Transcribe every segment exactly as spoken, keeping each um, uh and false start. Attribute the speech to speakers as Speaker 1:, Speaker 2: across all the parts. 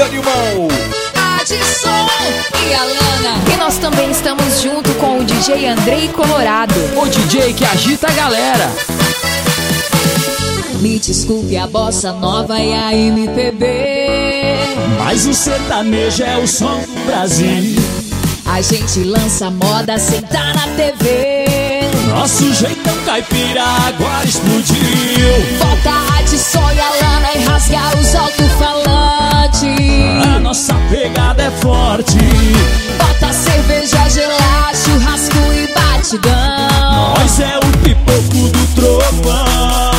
Speaker 1: animal.
Speaker 2: Adson e Alana. E nós também estamos junto com o D J Andrei Colorado,
Speaker 3: o D J que agita a galera.
Speaker 2: Me desculpe a bossa nova e a M P B,
Speaker 4: mas o sertanejo é o som do Brasil.
Speaker 2: A gente lança moda sem tá na T V.
Speaker 4: Nosso jeitão caipira agora explodiu.
Speaker 2: Volta Adson e Alana e rasga os alto-falantes.
Speaker 4: A nossa pegada é forte.
Speaker 2: Bota cerveja gelada, churrasco e batidão.
Speaker 4: Nós é o pipoco do trovão.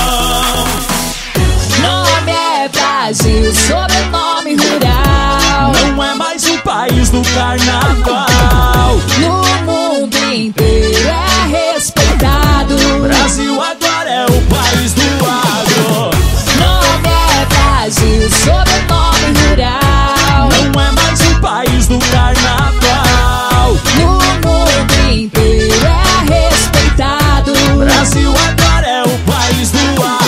Speaker 2: Nome é Brasil, sobrenome rural.
Speaker 4: Não é mais um país do carnaval.
Speaker 2: No mundo inteiro é respeitado.
Speaker 4: Brasil agora é o país do agro.
Speaker 2: Nome é Brasil, sobrenome rural.
Speaker 4: Não é mais um país do carnaval.
Speaker 2: No mundo inteiro é respeitado.
Speaker 4: Brasil agora é o país do agro.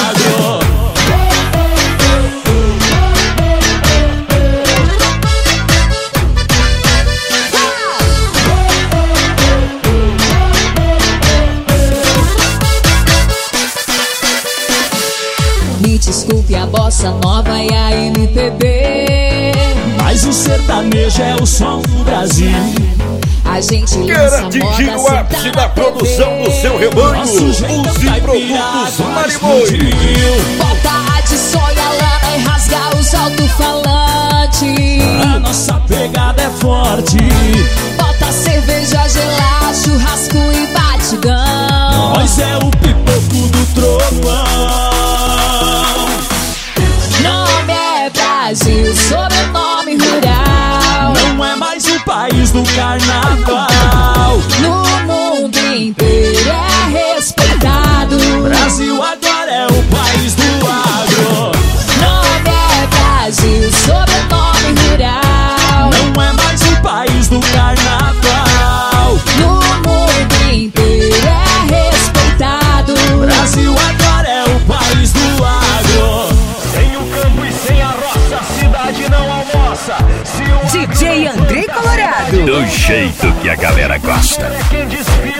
Speaker 2: Me desculpe a bossa nova e a M P B,
Speaker 4: mas o sertanejo é o som do Brasil.
Speaker 2: A gente
Speaker 1: Quer
Speaker 2: lança
Speaker 1: atingir
Speaker 2: moda
Speaker 1: o ápice da produção do seu rebanho? Use produtos Marimoi.
Speaker 2: Volta Adson e Alana e rasga os alto-falantes.
Speaker 4: A nossa pegada é forte.
Speaker 2: Bota cerveja gelada, churrasco e batidão.
Speaker 4: Nós é o pipoco do trovão.
Speaker 2: Nome é Brasil, sobrenome rural.
Speaker 4: Não é mais um país do carnaval.
Speaker 2: No mundo inteiro é respeitado.
Speaker 4: Brasil agora é o país do agro.
Speaker 2: Nome é Brasil, sobrenome rural.
Speaker 4: Não é mais um país do carnaval.
Speaker 2: No mundo inteiro é respeitado.
Speaker 4: Brasil agora é o país do agro.
Speaker 5: Sem o campo e sem a roça, a cidade não almoça. Se o
Speaker 6: D J Andrei Colorado,
Speaker 7: do jeito que a galera gosta.
Speaker 5: quem desfila.